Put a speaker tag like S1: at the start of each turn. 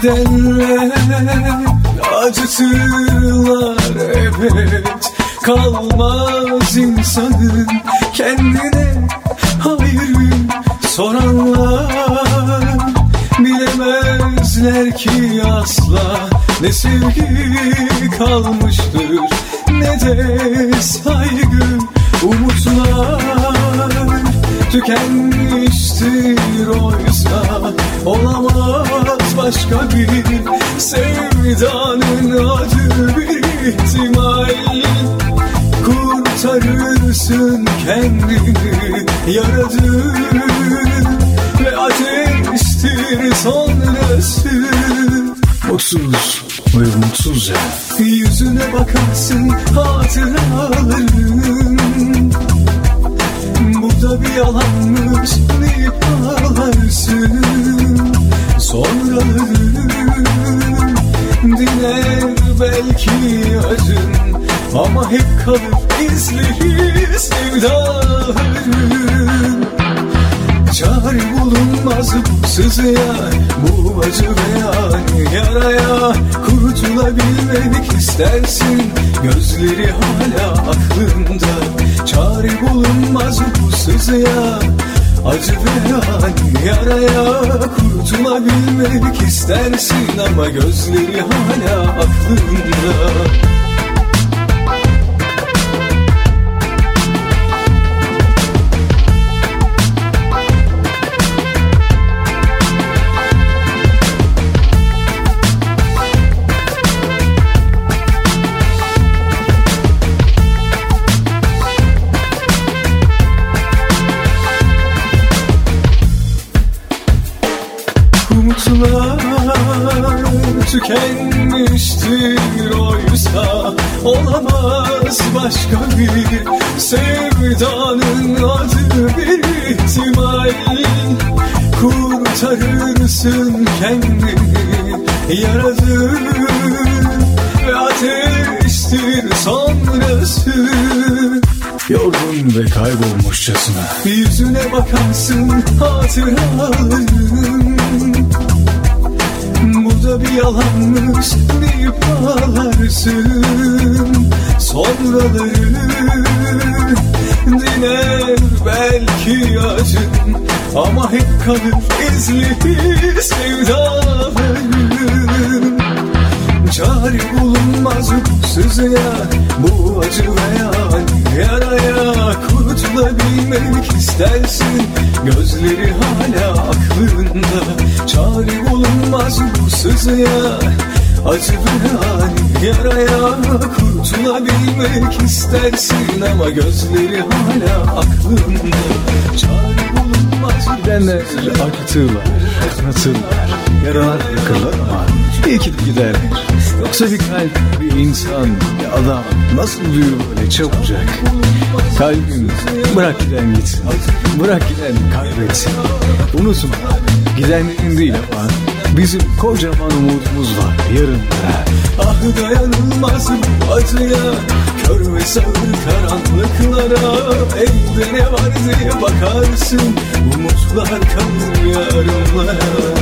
S1: gidenler acıtırlar evet. Kalmaz insanın kendine hayrı soranlar. Bilemezler ki asla ne sevgi kalmıştır ne de saygı. Umutlar tükenmiştir oysa olamaz başka bir sevdanın adı bir ihtimal. Kurtarırsın kendini yaradın ve ateştir sonrası.
S2: Mutsuz ve umutsuz ya.
S1: Yüzüne bakarsın hatıraların, burada bir yalanmış deyip ağlarsın. Sonraları diner belki acın, ama hep kalır izleri sevdaların. Çare bulunmaz bu sızıya, bu acı ve yani yaraya. Kurtulabilmek istersin, gözleri hala aklında. Çare bulunmaz bu sızıya, acı ve yani yaraya. Kurtulabilmek istersin ama gözleri hala aklında. Umutlar tükenmiştir oysa olamaz başka bir sevdanın adı bir ihtimal. Kurtarırsın kendini yaradın ve ateştir sonrası.
S2: Yorgun ve kaybolmuşçasına
S1: yüzüne bakarsın hatıraların, burada bir yalanmış deyip ağlarsın. Sonraları diner belki acın, ama hep kalır izleri sevdaların. Çare bulunmaz bu sızıya, bu acı ve yani yaraya. Kurtulabilmek istersin, gözleri hala aklında. Çare bulunmaz bu sızıya, acı ve yani yaraya. Kurtulabilmek istersin ama gözleri hala aklında. Çare bulunmaz.
S2: gidenler acıtırlar, acıtırlar, yaralar bırakırlar ama iyi ki de giderler. Yoksa bir kalp, bir insan, bir adam nasıl duyuyor böyle çabucak? Kalbim bırak giden gitsin, bırak giden kaybetsin. Unutma, gidenlerin değil ama bizim kocaman umudumuz var yarınlara.
S1: Ah dayanılmaz bu acıya, kör ve sağır karanlıklara. Elde ne var diye bakarsın, umutlar kalır yarınlara.